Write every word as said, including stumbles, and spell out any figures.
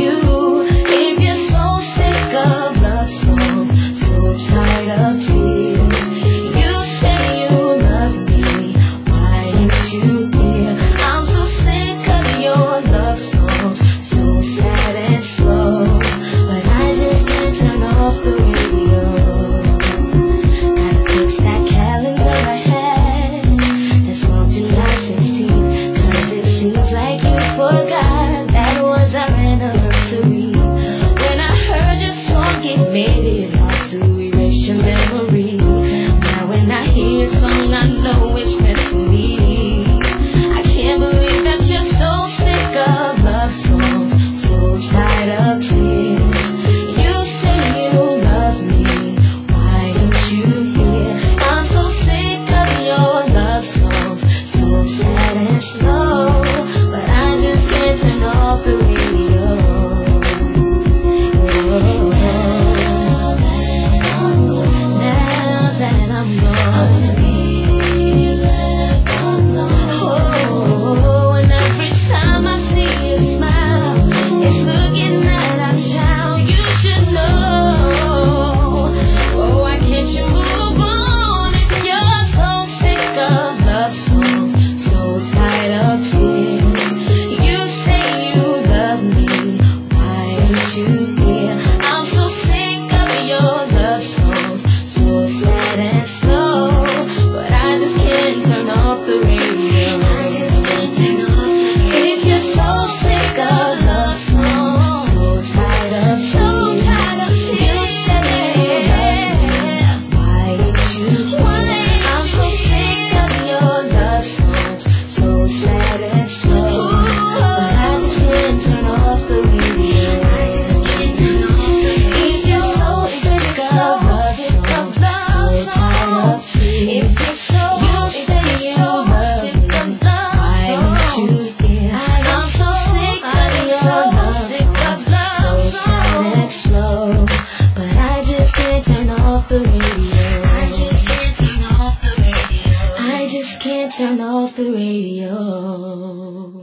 you. If you're so sick of love songs, so tired of tears, you say you love me, why ain't you here? I'm so sick of your love songs, so sad and slow, but I just can't turn off the radio. Gotta fix that calendar I had that's on July sixteenth, cause it seems like you forgot that was our anniversary. When I heard your song, it made it hard to erase your memory. Now when I hear your song, I know it's meant for me. I can't believe that you're so sick of love songs, so tired of tears. You say you love me, why ain't you here? I'm so sick of your love songs, so sad and slow, but I just can't turn off the radio. Oh, now that I'm gone, I wanna be left alone. Oh, and every time I see you smile, it's looking at our child. You should know. Oh, why can't you move on if you're so sick of love songs, so tired of tears? You say you love me, why ain't you here? I'm so sick of your love songs, so sad and slow, but I just can't turn off the radio. I just can't turn off the radio. If you're so sick of love songs, so tired of so tired of you say you love me, why ain't you here? I'm so sick of your love songs, so sad and slow, but I just can't turn off the radio. I just can't turn off the radio. If you're so sick of love songs, so tired of tears, if you're so you say you love me, why ain't you here? I'm so sick of your love songs, so sad and slow, but I just can't turn off the radio. I just can't turn off the radio. I just can't turn off the radio.